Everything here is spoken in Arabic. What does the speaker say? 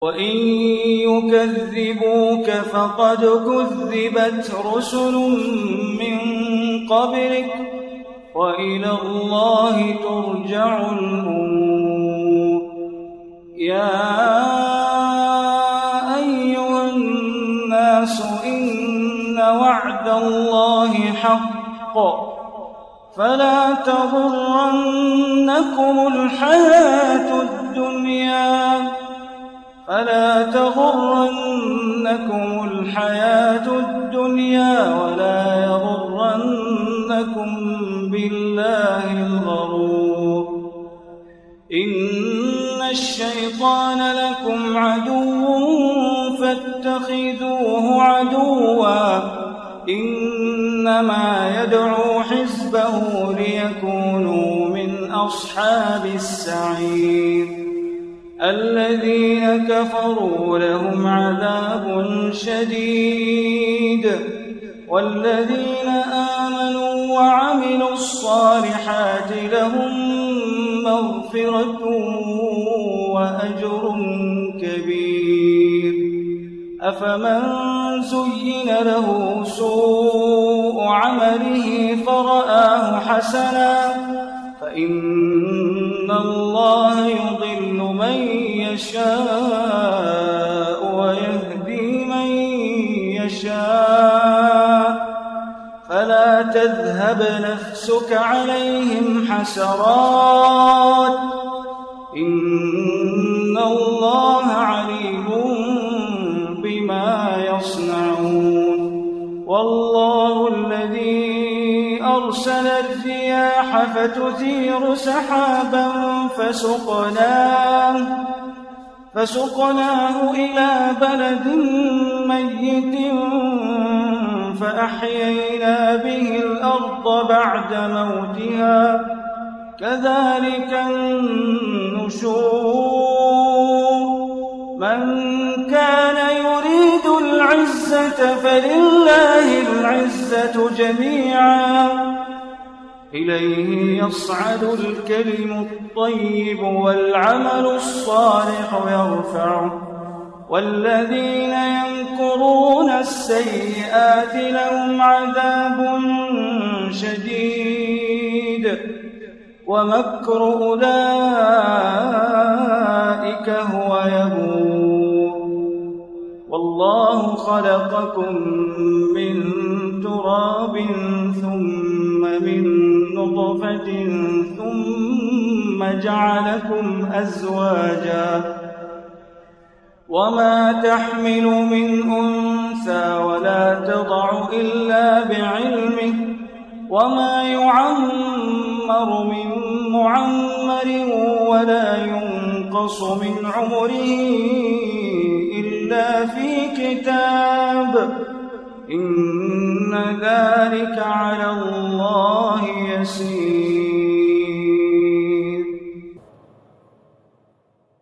وإن يكذبوك فقد كذبت رسل من قبلك وإلى الله ترجع الأمور. يا أيها الناس إن وعد الله حق فلا تغرنكم الحياة الدنيا ولا يغرنكم بالله الغرور. إن الشيطان لكم عدو فاتخذوه عدوا إنما يدعو حزبه ليكونوا من أصحاب السعير. الذين كفروا لهم عذاب شديد والذين آمنوا وعملوا الصالحات لهم مغفرة وأجر كبير. أفمن زين له سوء عمله فرآه حسنا فإن الله يضل من يشاء ويهدي من يشاء فلا تذهب نفسك عليهم حسرات إن الله عليم بما يصنعون. والله الذي أرسل الرياح فتثير سحابا فسقناه إلى بلد ميت فأحيينا به الأرض بعد موتها كذلك النشور. من كان يريد العزة فلله العزة جميعا إليه يصعد الكلم الطيب والعمل الصالح يرفعه والذين يمكرون السيئات لهم عذاب شديد ومكر أولئك هو يبور. والله خلقكم من تراب ثم من نطفة ثم جعلكم أزواجا وما تحمل من أنثى ولا تضع إلا بعلمه وما يعمر من معمر ولا ينقص من عمره إلا في كتاب إن ذلك على الله يسير.